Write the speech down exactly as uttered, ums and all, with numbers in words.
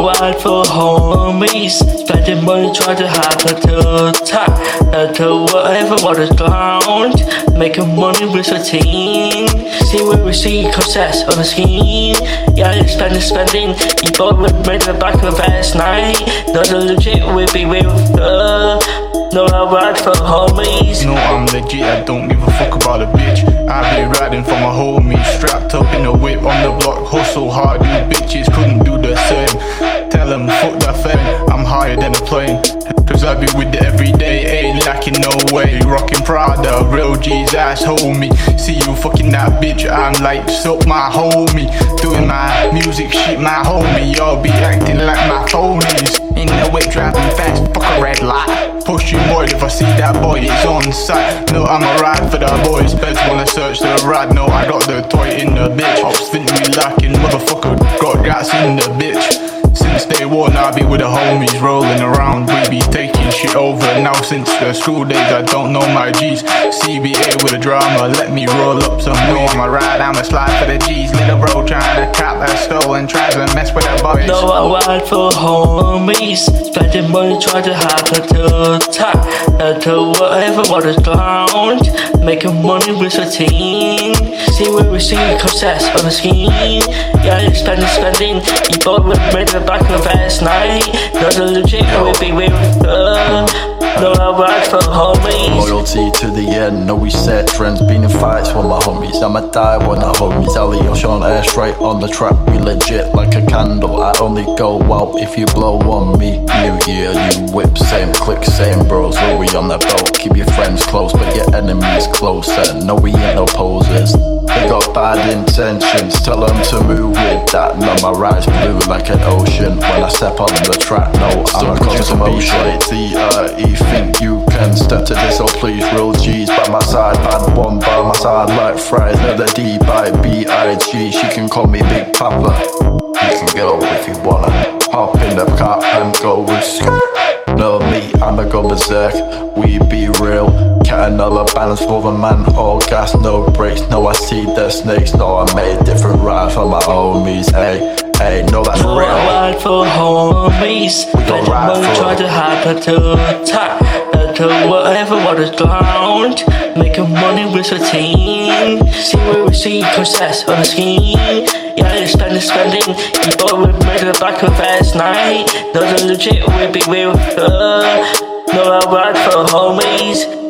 ride for homies, spending money trying to have a good time. To whatever what is ground, making money with a team. See where we see concepts on the scheme. Yeah, you're spending, spending. You both made the back of last night. Not a legit, we'll be with her. No, I ride for homies. No, I'm legit, I don't give a fuck about a bitch. I be riding for my homies, strapped up in a whip on the block. Hustle hard, you bitches couldn't do the same. Tell them, fuck that fame, I'm higher than a plane. Cause I be with it every day, ain't lacking no way. Rockin' Prada, real G's ass homie. See you fucking that bitch, I'm like, suck my homie. Doing my music shit, my homie. Y'all be acting like my phonies. In the whip driving fast, fuck a red light. Pushing more if I see that boy, it's on sight. No, I'ma ride for the boys. Best wanna search the ride, no, I got the toy in the bitch. Ops think we lacking, motherfucker, got gas in the bitch. Since day one, I be with the homies rolling around. We be taking shit over. Now since the school days, I don't know my G's. C B A with a drama, let me roll up some weed. I'ma ride, I'ma slide for the G's. Little bro trying to cap that stolen, tries to mess with the boys. No, I ride for homies, spending money trying to have a good time. To whatever what is ground, making money with a team. See where we see concepts on the scheme. Yeah, you're spending, spending. You both made the back of last night. Not a legit, we'll be with her. No, I ride for homies. Loyalty to the end, no we set trends. Been in fights with my homies, I'ma die when the homies. Ali Ocean air straight on the track, we legit like a candle. I only go out if you blow on me. New year, new whip, same click, same bros. When we on the boat, keep your friends close, but your enemies closer. No, we ain't no posers. They got bad intentions, tell them to move with that. No, my ride's blue like an ocean. When I step on the track, no, I'm a constant motion. T R E, think you can step to this, oh please, real G's by my side. Bad one by my side like fries, another D by B I G. She can call me Big Papa. You can go if you wanna. Hop in the car and go with skirt. No, me, I'ma go berserk. We be real. Cat another balance for the man. All gas, no brakes. No, I see the snakes. No, I made different rides for my homies. Hey, hey, no, that's no, real. I ride for homies. We gon' ride money for try to have a good time. To whatever what is ground, making money with a team. See where we see concepts on the scheme. Yeah, you're spending, spending. You both made the back of last night. Not a legit, we'll be with her. No, I ride for homies.